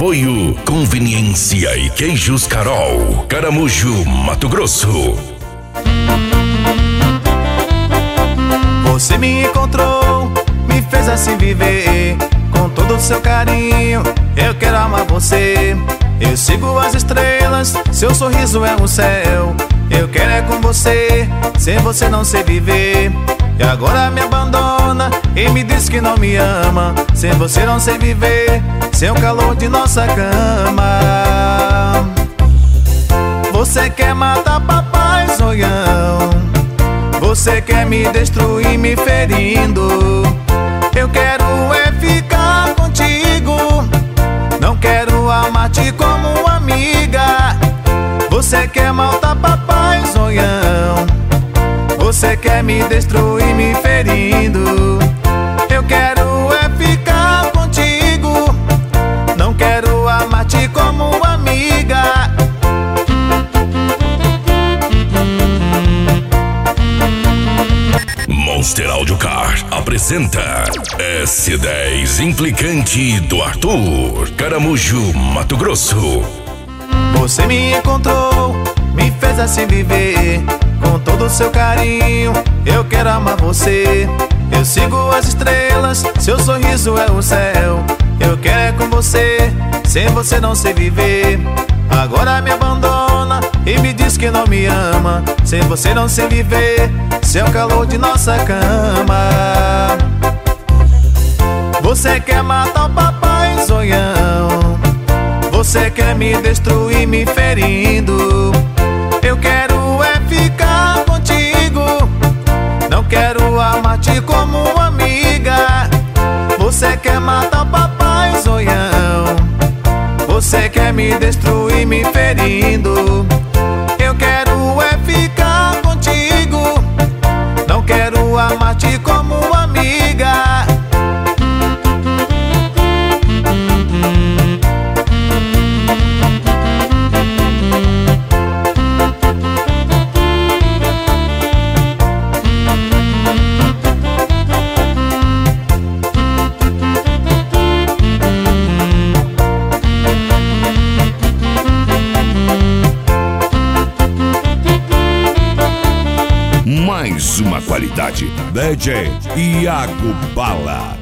Apoio Conveniência e Queijos Carol, Caramujo, Mato Grosso. Você me encontrou, me fez assim viver, com todo o seu carinho, eu quero amar você. Eu sigo as estrelas, seu sorriso é um céu, eu quero é com você, sem você não sei viver. E agora me abandona e me diz que não me ama, sem você não sei viver, sem o calor de nossa cama. Você quer matar papai zoião, você quer me destruir me ferindo. Eu quero é ficar contigo, não quero amar-te como amiga. Você quer matar papai zoião, você quer me destruir me ferindo. Eu quero é ficar contigo, não quero amar-te como amiga. Monster Audio Car apresenta S10 Implicante do Arthur, Caramujo, Mato Grosso. Você me encontrou, me fez assim viver, com todo o seu carinho, eu quero amar você. Eu sigo as estrelas, seu sorriso é o céu, eu quero é com você, sem você não sei viver. Agora me abandona e me diz que não me ama, sem você não sei viver, sem o calor de nossa cama. Você quer matar o papai zoião, você quer me destruir me ferindo. Eu quero é ficar contigo, não quero amar-te como amiga. Você quer matar o papai zoião, você quer me destruir me ferindo. Eu quero é ficar contigo, não quero amar-te como amiga. Mais uma qualidade. DJ Iago Bala.